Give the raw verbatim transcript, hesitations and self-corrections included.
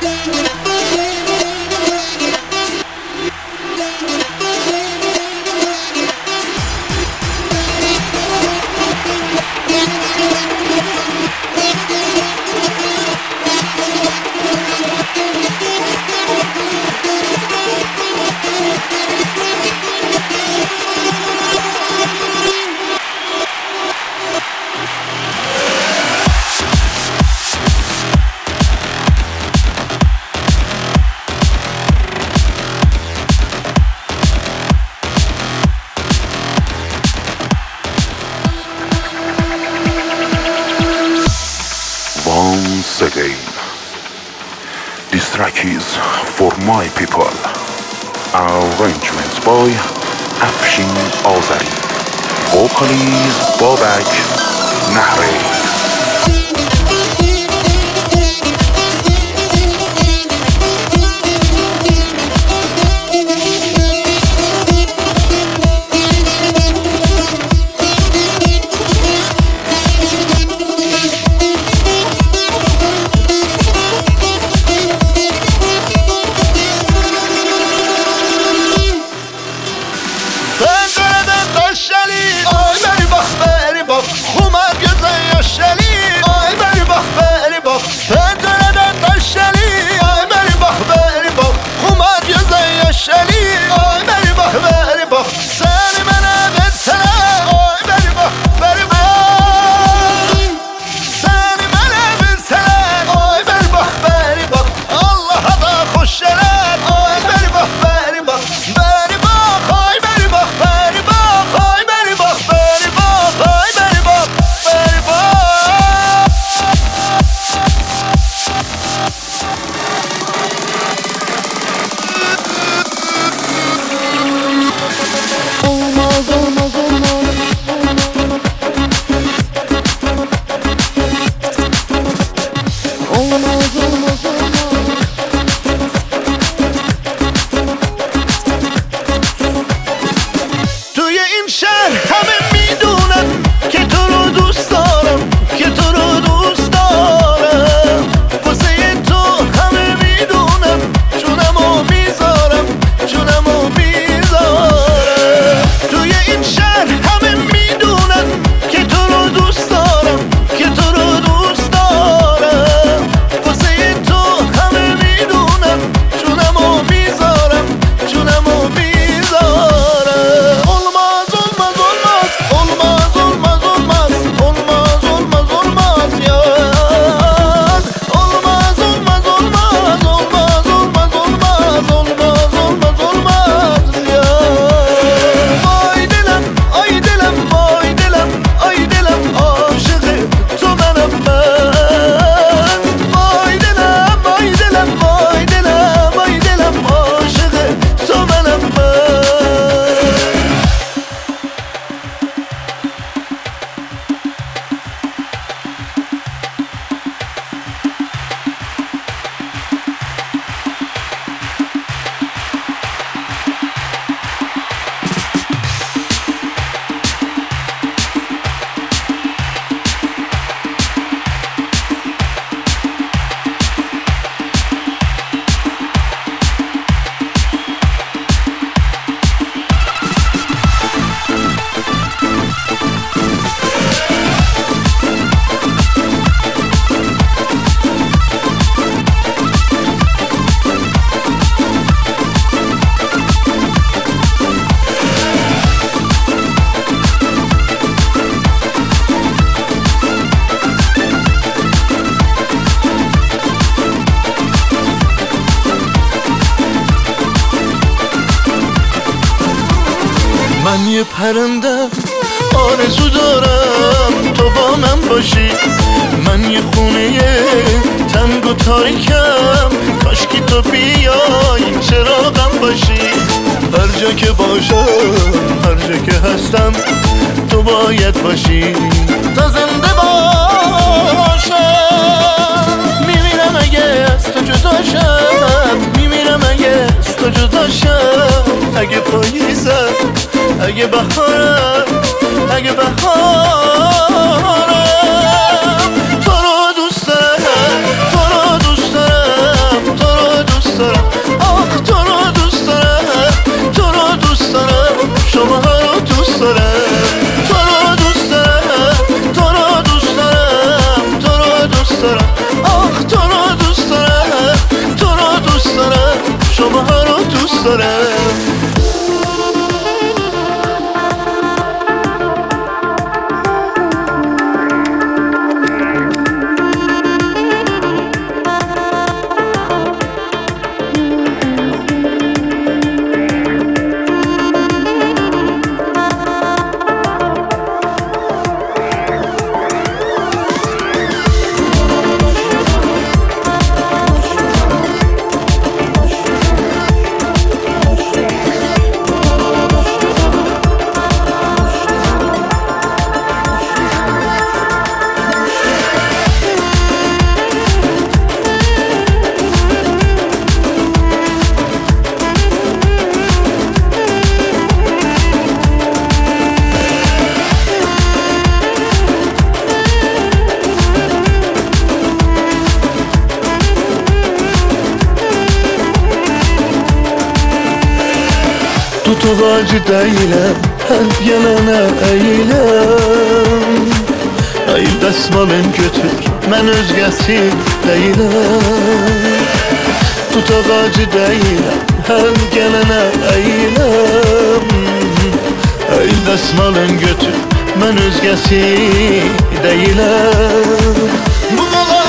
Once again, this track is for my people. Arrangements by Afshin Azari. Vocals Babak Nahri. من یه پرنده آرزو دارم تو با من باشی، من یه خونه تنگ و تاریکم، کاشکی تو بیای چراغم باشی. هر جا که باشم هر جا که هستم تو باید باشی تا زنده باشم. میمیرم اگه از تو جداشم، میمیرم اگه از تو جداشم. اگه پاییزم اگه بهارم اگه بهارم تو رو دوست دارم، تو رو دوست دارم، Tut ağacı deyiləm, hər gələnə əyiləm. Əyil dəsmalın götür, mən özgəsi deyiləm. Tut ağacı deyiləm, hər gələnə əyiləm. Əyil dəsmalın götür, mən özgəsi deyiləm. Bu